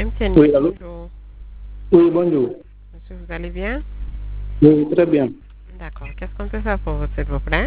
MTN, Oui, allô? bonjour. Oui, bonjour. Monsieur, vous allez bien? Oui, très bien. D'accord. Qu'est-ce qu'on peut faire pour vous, s'il vous plaît?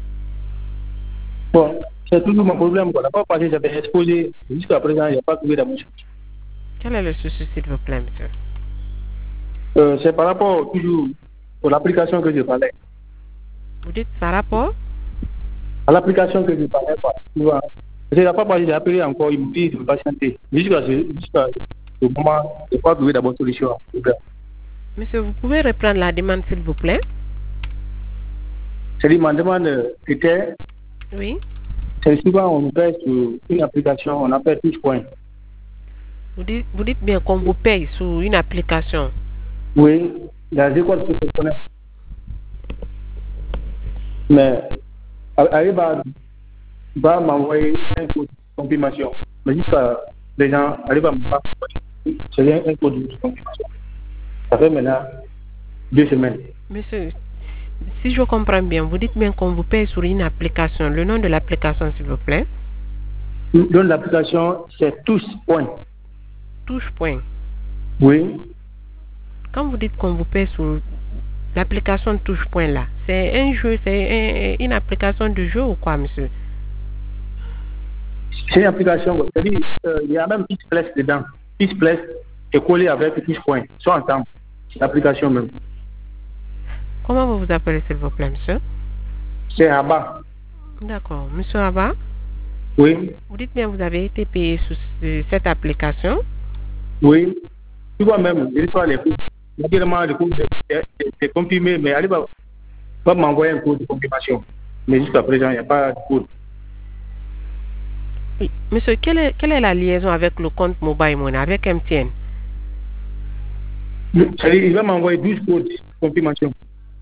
Bon, c'est toujours mon problème. Quoi. La fois passée, j'avais exposé. Jusqu'à présent, il n'y a pas trouvé d'amour. Quel est le souci, s'il vous plaît, monsieur? C'est par rapport toujours à l'application que je parlais. Vous dites par rapport? À l'application que je parlais, quoi. Tu vois. C'est la fois passée, j'ai appelé encore, il me dit de patienter. Jusqu'à ce moment, je n'ai pas trouvé d'abord solution. Monsieur, vous pouvez reprendre la demande, s'il vous plaît? C'est-à-dire, ma demande était, Oui. c'est souvent on paye sur une application, on appelle Touchpoint. Vous dites bien qu'on vous paye sur une application. Oui, dans les écoles professionnelles. Mais, arrive va m'envoyer un code de confirmation. Mais jusqu'à les gens arrivent à me faire c'est un code de confirmation. Ça fait maintenant 2 semaines. Monsieur, si je comprends bien, vous dites bien qu'on vous paye sur une application. Le nom de l'application, s'il vous plaît? Donc l'application, c'est Touchpoint. Touche-point. Oui. Quand vous dites qu'on vous paye sur l'application Touche-point là, c'est un jeu, c'est une application de jeu ou quoi, monsieur? C'est une application, c'est-à-dire, il y a même Pixplay dedans. Pixplay est collé avec Touchpoint. Ils sont ensemble. C'est l'application même. Comment vous vous appelez, s'il vous plaît, monsieur? C'est Abba. D'accord. Monsieur Abba, Oui. vous dites bien que vous avez été payé sur cette application. Oui. Tu vois même, je reçois les coûts. Naturellement, le coût c'est confirmé, mais elle va m'envoyer un code de confirmation. Mais jusqu'à présent, il n'y a pas de code. Oui. Monsieur, quelle est la liaison avec le compte Mobile Money, avec MTN? C'est-à-dire, il va m'envoyer 12 codes de confirmation.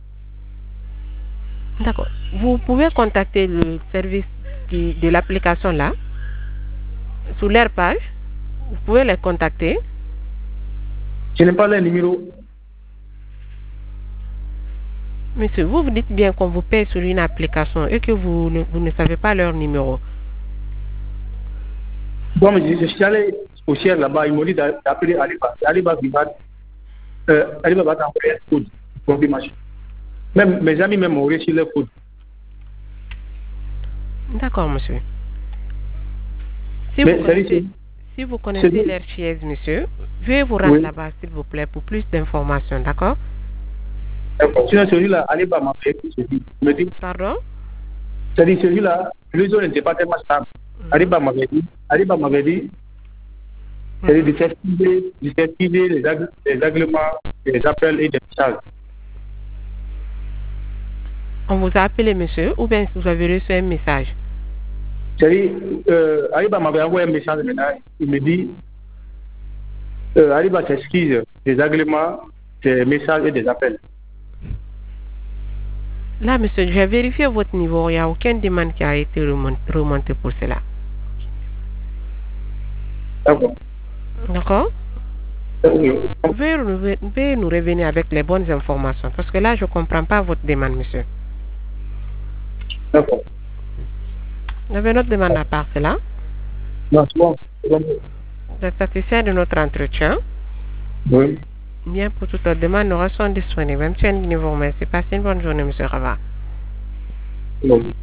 D'accord. Vous pouvez contacter le service de l'application là, sur leur page. Vous pouvez les contacter. Je n'ai pas le numéro. Monsieur, vous dites bien qu'on vous paye sur une application et que vous ne savez pas leur numéro. Bon, je suis allé au ciel là-bas, ils m'ont dit d'appeler Aliba. Aliba va t'envoyer un code de confirmation. Même mes amis même ont reçu le code. D'accord, monsieur. Si vous connaissez leur chaise, monsieur, veuillez vous rendre là-bas, s'il vous plaît, pour plus d'informations, d'accord? Sinon, celui-là, Aliba m'a fait me dit. Pardon? C'est-à-dire, celui-là, le réseau n'était pas tellement stable. Aliba m'avait dit, c'est-à-dire de s'activer les agréments, les appels et des messages. On vous a appelé, monsieur, ou bien vous avez reçu un message? C'est-à-dire, Aliba m'avait envoyé un message maintenant, il me dit, Aliba s'excuse des agréments, des messages et des appels. Là, monsieur, j'ai vérifié votre niveau, il n'y a aucune demande qui a été remontée pour cela. D'accord. D'accord? Veuillez nous revenir avec les bonnes informations, parce que là, je ne comprends pas votre demande, monsieur. D'accord. Vous avez notre demande à part cela? Non, c'est bon. Vous êtes satisfait de notre entretien? Oui. Bien, pour toute autre demande, nous restons disponibles. Même si vous remercie. Passez une bonne journée, monsieur Rava. Oui.